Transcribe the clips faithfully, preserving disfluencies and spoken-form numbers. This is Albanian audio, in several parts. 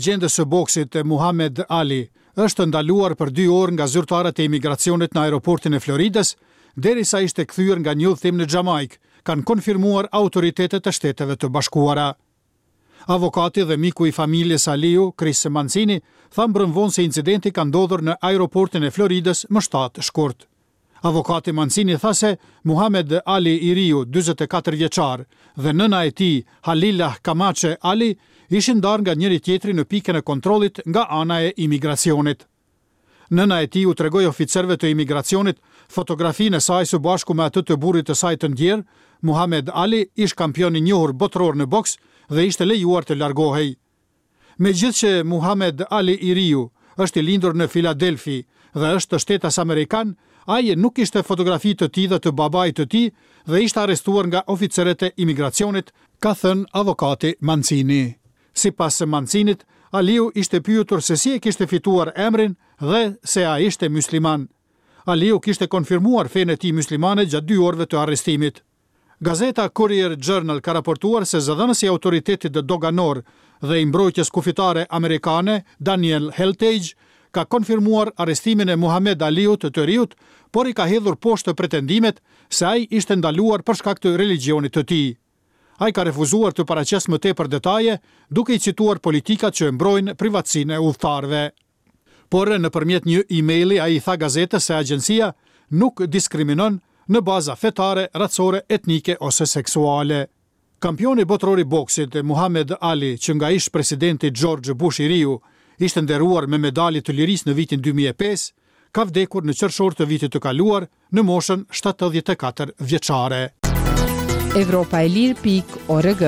Gjendës së boksit Muhamed Ali është ndaluar për dy orë nga zyrtarët e imigracionit në aeroportin e Floridës, derisa ishte kthyer nga një udhëtim në Xhamaik, kanë konfirmuar autoritetet e Shteteve të Bashkuara. Avokati dhe miku i familjes Aliu, Chris Mancini, tha mbrëmvonë se incidenti ka ndodhur në aeroportin e Floridës më shtatë shkurt. Avokati Mancini tha se Muhamed Ali Iriu, dyzet e katër vjeçar, dhe nëna e tij, Halilah Kamache Ali, ishin ndarë nga njëri tjetri në pikën e kontrollit nga ana e imigracionit. Nëna e tij u tregoi oficerëve të imigracionit fotografinë e saj së bashku me atë të burrit të saj të ndjer. Muhamed Ali ish kampion i njohur botëror në boks dhe ishte lejuar të largohej. Megjithëse që Muhamed Ali Iriu është i lindur në Filadelfi dhe është shtetas amerikan, ai nuk kishte fotografi të tij dhe të babait të tij dhe ishte arrestuar nga oficerët e imigracionit, ka thënë avokati Mancini. Sipas Mancinit, Aliu ishte pyetur se si e kishte fituar emrin dhe se a ishte musliman. Aliu kishte konfirmuar fenë e tij muslimane gjatë dy orëve të arrestimit. Gazeta Courier Journal ka raportuar se zëdhënësi i autoritetit doganor dhe i mbrojtjes kufitare amerikane, Daniel Heltage, ka konfirmuar arrestimin e Muhamed Aliut të riut, por i ka hedhur poshtë pretendimet se ai ishte ndaluar për shkak të religionit të tij. Ai ka refuzuar të paraqesë më tepër detaje, duke i cituar politikat që mbrojnë privatësinë e udhëtarëve. Por nëpërmjet një emaili ai tha gazetës se agjencia nuk diskriminon në baza fetare, racore, etnike ose seksuale. Kampioni botëror i boksit Muhamed Ali, që nga ish presidenti George Bush i riu ishte nderuar me medalje të lirisë në vitin dy mijë e pesë, ka vdekur në qershor të vitit të kaluar në moshën shtatëdhjetë e katër vjeçare. Evropa e Lirë pikë org.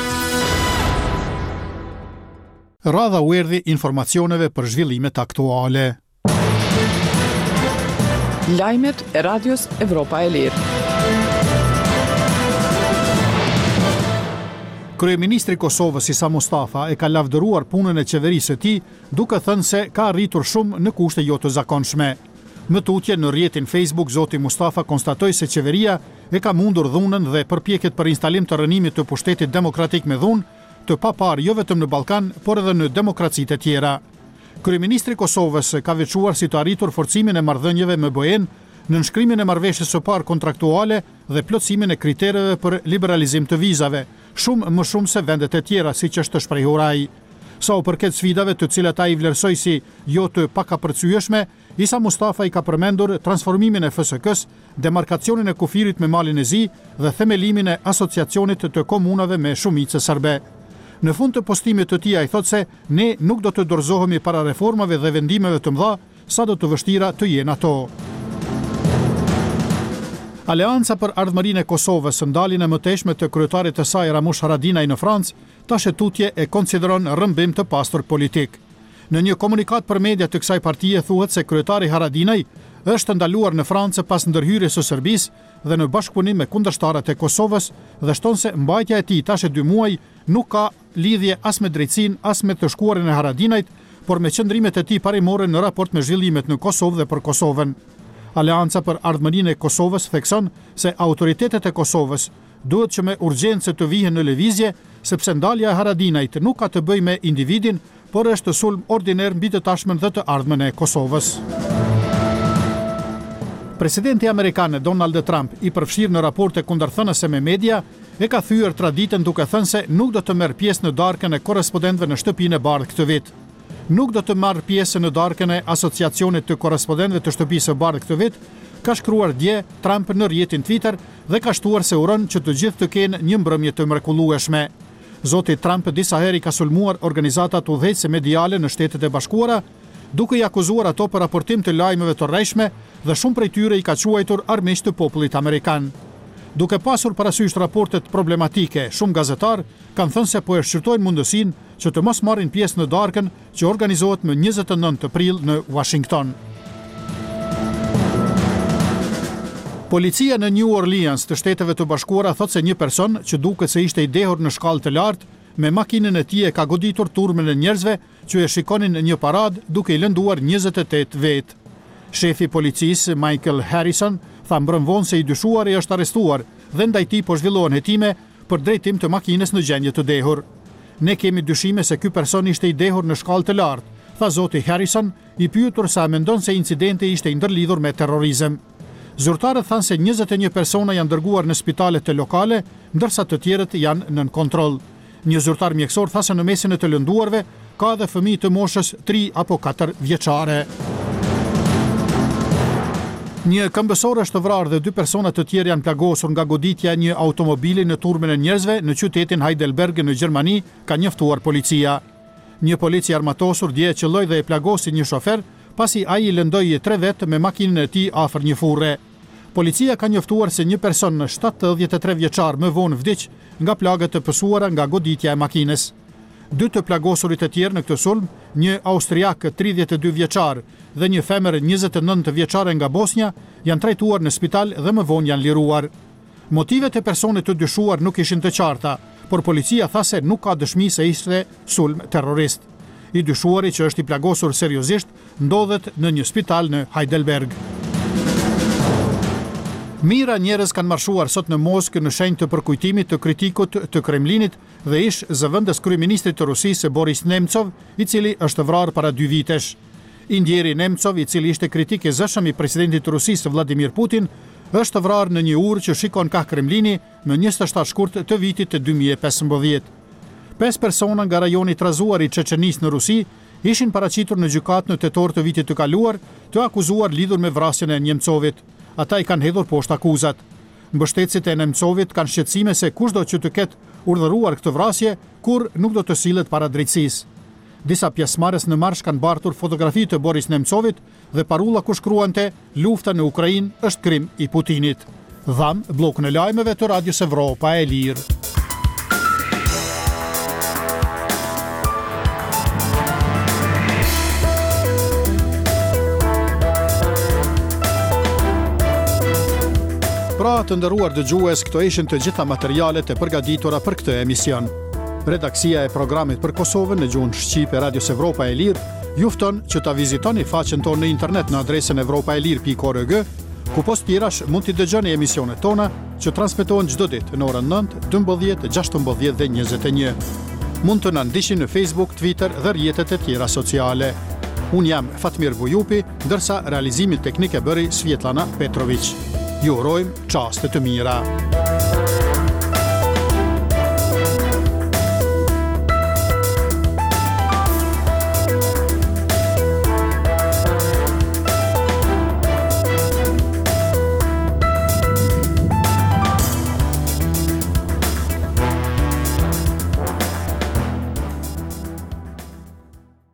Radha u erdhi informacioneve për zhvillimet aktuale. Lajmet e radios Evropa e Lirë. Kryeministri i Kosovës Isa Mustafa e ka lavdëruar punën e qeverisë së tij, duke thënë se ka arritur shumë në kushte jo të zakonshme. Në tutje në rrjetin Facebook, zoti Mustafa konstatoi se qeveria e ka mundur dhunën dhe përpjekjet për instalim të rënimit të pushtetit demokratik me dhunë, të papar jo vetëm në Ballkan, por edhe në demokracitë e tjera. Kryeministri i Kosovës ka veçuar si të arritur forcimin e marrëdhënieve me B E-n, në nënshkrimin e marrëveshjes së parë kontraktuale dhe plotësimin e kritereve për liberalizim të vizave, shumë më shumë se vendet e tjera, siç është shprehur ai. Sa u përket sfidave të cilat ai vlerësoi si jo të pakapërcyeshme, Isa Mustafa i ka përmendur transformimin e F S K-s, demarkacionin e kufirit me Malin e Zi dhe themelimin e asociacionit të komunave me shumicë serbe. Në fund të postimit të tij ai thotë se ne nuk do të dorëzohemi para reformave dhe vendimeve të mëdha, sa do të vështira të jenë ato. Aleanca për Ardhmërinë e Kosovës, ndaljen e mëtejshme të kryetarit të saj Ramush Haradinaj në Francë, tash e tutje e konsideron rrëmbim të pastor politik. Në një komunikat për media të kësaj partie thuhet se kryetari Haradinaj është ndaluar në Francë pas ndërhyrjes së Serbisë dhe në bashkëpunim me kundërshtarët e Kosovës dhe shton se mbajtja e tij tash e dy muaj nuk ka lidhje as me drejtsinë as me të shkuarin e Haradinajt, por me qëndrimet e tij parimore në raport me zhvillimet në Kosovë dhe për Kosovën. Aleanca për Ardhmërinë e Kosovës thekson se autoritetet e Kosovës duhet që me urgjencë të vihen në lëvizje, sepse ndalja e Haradinajt nuk ka të bëjë me individin, por është sulm ordiner mbi të tashmen dhe të ardhmen e Kosovës. Presidenti amerikan Donald Trump, i përfshirë në raporte kundërthënëse me media, e ka thyer traditën duke thënë se nuk do të merr pjesë në darkën e korrespondentëve në shtëpinë e bardhë këtë vit. Nuk do të marr pjesë në darkën e asociacionit të korrespondentëve të shtëpisë së bardhë këtë vit, ka shkruar dje Trump në rrjetin Twitter dhe ka shtuar se uron që të gjithë të kenë një mbrëmje të mrekullueshme. Zoti Trump disa herë ka sulmuar organizatat udhëheqëse mediale në Shtetet e Bashkuara, duke i akuzuar ato për raportim të lajmeve të rrejshme dhe shumë prej tyre i ka quajtur armiq të popullit amerikan. Duke pasur parasysh raportet problematike, shumë gazetar kanë thënë se po e shqyrtojnë mundësinë që të mos marrin pjesë në darkën që organizohet më njëzet e nëntë prill në Washington. Policia në New Orleans të Shteteve të Bashkuara thotë se një person që duket se ishte i dehur në shkallë të lartë me makinën e tij e ka goditur turmën e njerëzve që e shikonin në një parad duke i lënduar njëzet e tetë vetë. Shefi i policisë Michael Harrison tha mbrëmvonë se i dyshuari është arrestuar dhe ndaj tij po zhvillohen hetime për drejtim të makinës në gjendje të dehur. Ne kemi dyshime se ky person ishte i dehur në shkallë të lartë, tha zoti Harrison, i pyetur sa mendon se incidenti ishte i ndërlidhur me terrorizëm. Zyrtarët thanë se njëzet e një persona janë dërguar në spitalet të lokale, ndërsa të tjerët janë nën kontroll. Një zyrtar mjekësor tha se në mesin e të lënduarve ka edhe fëmijë të moshës tri apo katër vjeçare. Një këmbësor është vrarë dhe dy persona të tjerë janë plagosur nga goditja e një automobili në turmin e njerëzve në qytetin Heidelberg në Gjermani, ka njoftuar policia. Një polici armatosur dje qelloi dhe e plagosi një shofer, pasi ai i lëndoi tre vetë me makinën e tij afër një furre. Policia ka njoftuar se një person në shtatëdhjetë e tre vjeçar më vonë vdiq nga plagët të pësuara nga goditja e makinës. Dy të plagosurit e tjerë në këtë sulm, një austriak tridhjetë e dy vjeçar dhe një femër njëzet e nëntë vjeçare nga Bosnja, janë trajtuar në spital dhe më vonë janë liruar. Motivet e personit të dyshuar nuk ishin të qarta, por policia tha se nuk ka dëshmi se ishte sulm terrorist. I dyshuari, që është i plagosur seriozisht, ndodhet në një spital në Heidelberg. Mira njerëz kanë marshuar sot në Moskë në shenjë të përkujtimit të kritikut të Kremlinit dhe ish zëvendës kryeministrit të Rusisë Boris Nemcov, i cili është vrarë para dy vitesh. Indjeri Nemcov, i cili ishte kritik i zëshëm i presidentit të Rusisë Vladimir Putin, është vrarë në një urë që shikon ka Kremlini në njëzet e shtatë shkurt të vitit të dy mijë e pesëmbëdhjetë. Pesë persona nga rajoni trazuar i Çeçenisë në Rusi ishin paraqitur në gjykatë në tetor të vitit të kaluar, të akuzuar lidhur me vrasjen e Nemcovit. Ata i kanë hedhur poshtë akuzat. Mbështetësit e Nemcovit kanë shqetësime se kushdo që të ketë urdhëruar këtë vrasje, kur nuk do të sillet para drejtësisë. Disa pjesëmarrës në marsh kanë bartur fotografi të Boris Nemcovit dhe parulla ku shkruante "Lufta në Ukrainë është krim i Putinit". Dham bllokun e lajmeve të Radios Evropa e Lirë. Pra të nderuar dëgjues, këto ishin të gjitha materialet e përgatitura për këtë emision. Redaksia e programit për Kosovën në gjuhën shqipe Radios Evropa e Lirë ju fton që ta vizitoni faqen tonë në internet në adresën evropaelir pikë org, ku post tjerash mund t'i dëgjoni emisionet tona që transmetohen çdo ditë në orën nëntë, dymbëdhjetë, gjashtëmbëdhjetë dhe njëzet e një. Mund të na ndiqni në Facebook, Twitter dhe rrjetet e tjera sociale. Unë jam Fatmir Bujupi, ndërsa realizimin teknik e bëri Svjetlana Petrović. Ju urojmë çaste të mira.